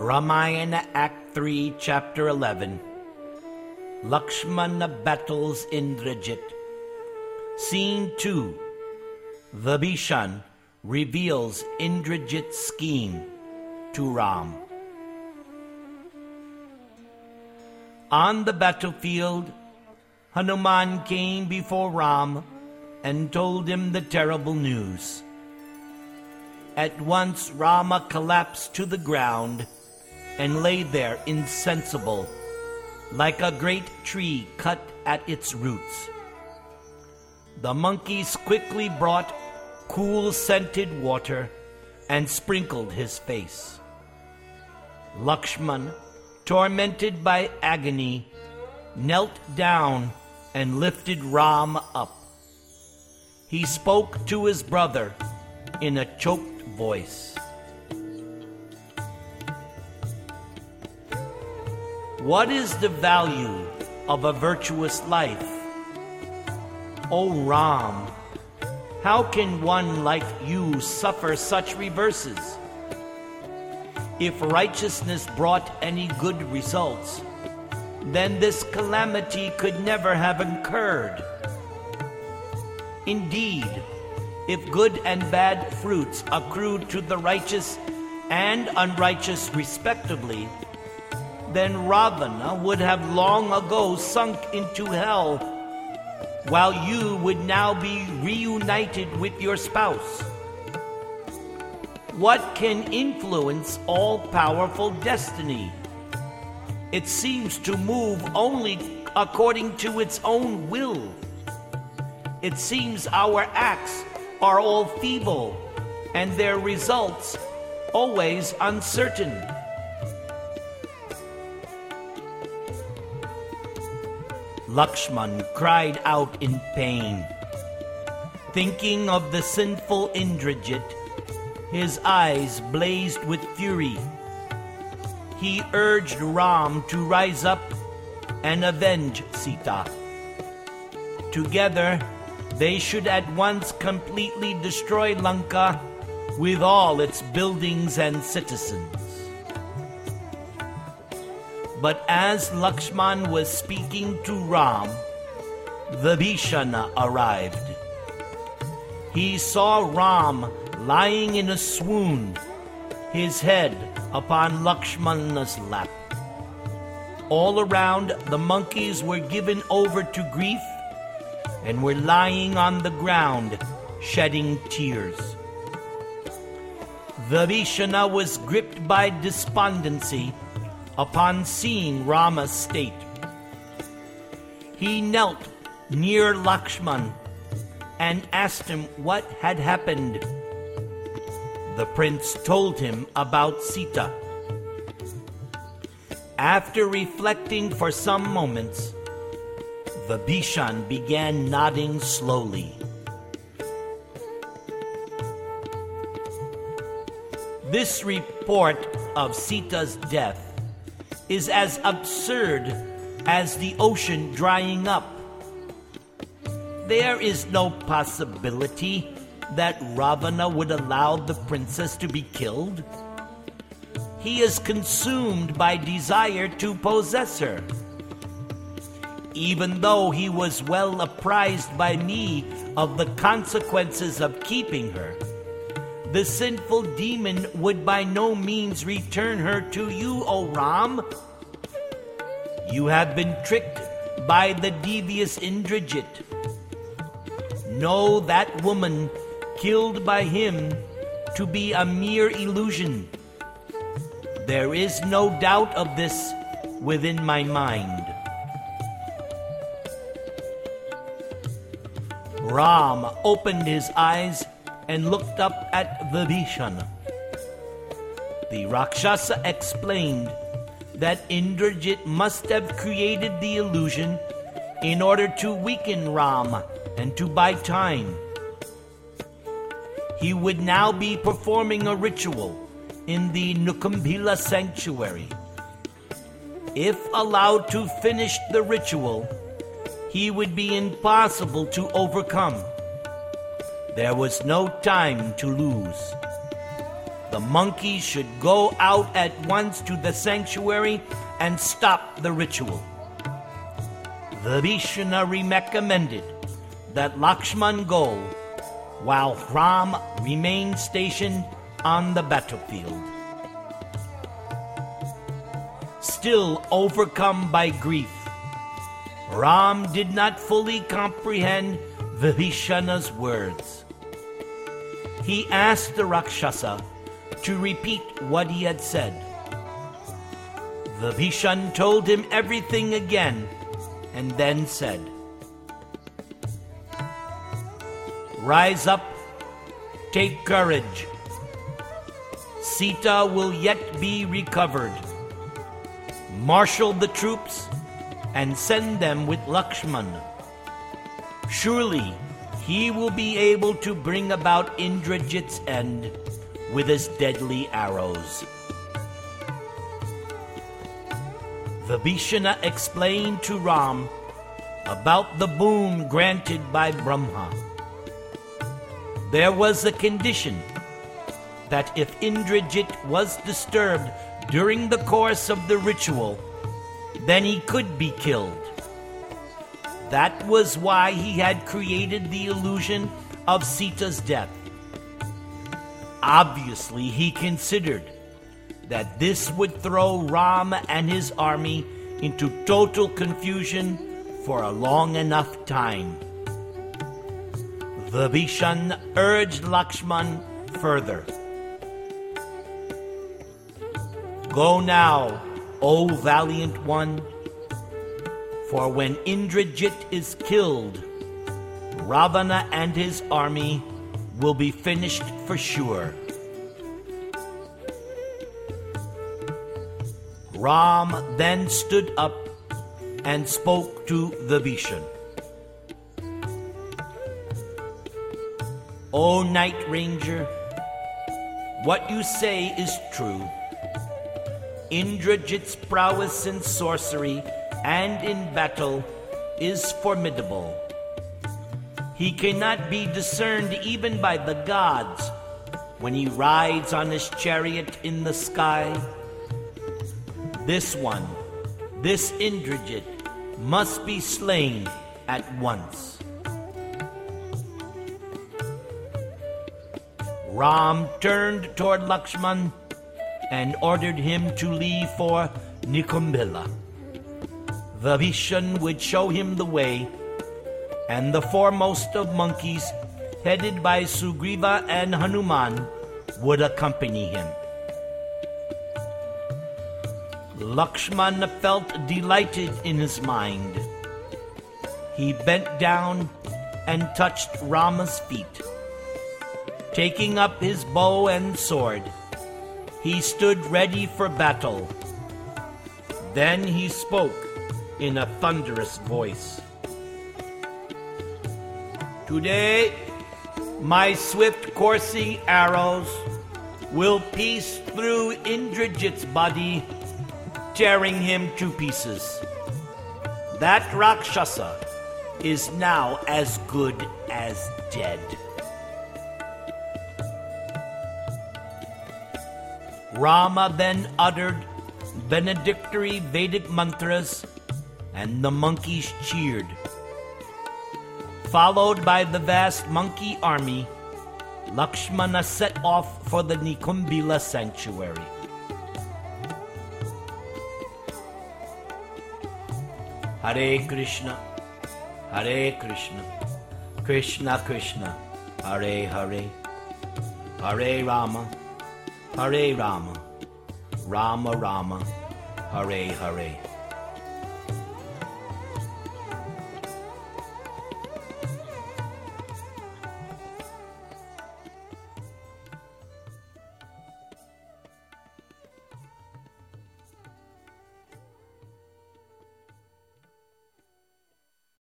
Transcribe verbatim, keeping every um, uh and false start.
Ramayana Act three, Chapter eleven. Lakshmana battles Indrajit. Scene two. Vibhishan reveals Indrajit's scheme to Ram. On the battlefield, Hanuman came before Ram and told him the terrible news. At once Rama collapsed to the ground and lay there insensible, like a great tree cut at its roots. The monkeys quickly brought cool scented water and sprinkled his face. Lakshman, tormented by agony, knelt down and lifted Ram up. He spoke to his brother in a choked voice. What is the value of a virtuous life? O Ram, how can one like you suffer such reverses? If righteousness brought any good results, then this calamity could never have occurred. Indeed, if good and bad fruits accrued to the righteous and unrighteous respectively, then Ravana would have long ago sunk into hell, while you would now be reunited with your spouse. What can influence all-powerful destiny? It seems to move only according to its own will. It seems our acts are all feeble, and their results always uncertain. Lakshman cried out in pain. Thinking of the sinful Indrajit, his eyes blazed with fury. He urged Ram to rise up and avenge Sita. Together, they should at once completely destroy Lanka with all its buildings and citizens. But as Lakshman was speaking to Ram, Vibhishana arrived. He saw Ram lying in a swoon, his head upon Lakshmana's lap. All around, the monkeys were given over to grief and were lying on the ground, shedding tears. Vibhishana was gripped by despondency upon seeing Rama's state. He knelt near Lakshman and asked him what had happened. The prince told him about Sita. After reflecting for some moments, Vibhishan began nodding slowly. This report of Sita's death is as absurd as the ocean drying up. There is no possibility that Ravana would allow the princess to be killed. He is consumed by desire to possess her. Even though he was well apprised by me of the consequences of keeping her, the sinful demon would by no means return her to you, O Ram. You have been tricked by the devious Indrajit. Know that woman killed by him to be a mere illusion. There is no doubt of this within my mind. Ram opened his eyes and looked up at Vibhishana. The Rakshasa explained that Indrajit must have created the illusion in order to weaken Ram and to buy time. He would now be performing a ritual in the Nukumbila sanctuary. If allowed to finish the ritual, he would be impossible to overcome. There was no time to lose. the monkeys should go out at once to the sanctuary and stop the ritual. Vibhishana recommended that Lakshman go while Ram remained stationed on the battlefield. Still overcome by grief, Ram did not fully comprehend Vibhishana's words. He asked the Rakshasa to repeat what he had said. Vibhishan told him everything again and then said, "Rise up, take courage. Sita will yet be recovered. Marshal the troops and send them with Lakshman. Surely he will be able to bring about Indrajit's end with his deadly arrows." Vibhishana explained to Ram about the boon granted by Brahma. There was a condition that if Indrajit was disturbed during the course of the ritual, then he could be killed. That was why he had created the illusion of Sita's death. Obviously, he considered that this would throw Ram and his army into total confusion for a long enough time. Vibhishan urged Lakshman further. "Go now, O valiant one, for when Indrajit is killed, Ravana and his army will be finished for sure." Ram then stood up and spoke to Vibhishan. "O Night Ranger, what you say is true. Indrajit's prowess in sorcery and in battle is formidable. He cannot be discerned even by the gods when he rides on his chariot in the sky. This one, this Indrajit, must be slain at once." Ram turned toward Lakshman and ordered him to leave for Nikumbila. Vibhishan would show him the way, and the foremost of monkeys, headed by Sugriva and Hanuman, would accompany him. Lakshman felt delighted in his mind. He bent down and touched Rama's feet. Taking up his bow and sword, he stood ready for battle. Then he spoke in a thunderous voice. "Today, my swift coursing arrows will pierce through Indrajit's body, tearing him to pieces. That Rakshasa is now as good as dead." Rama then uttered benedictory Vedic mantras, and the monkeys cheered. Followed by the vast monkey army, Lakshmana set off for the Nikumbila sanctuary. Hare Krishna, Hare Krishna, Krishna Krishna, Hare Hare, Hare Rama, Hare Rama, Rama Rama, Hare Hare.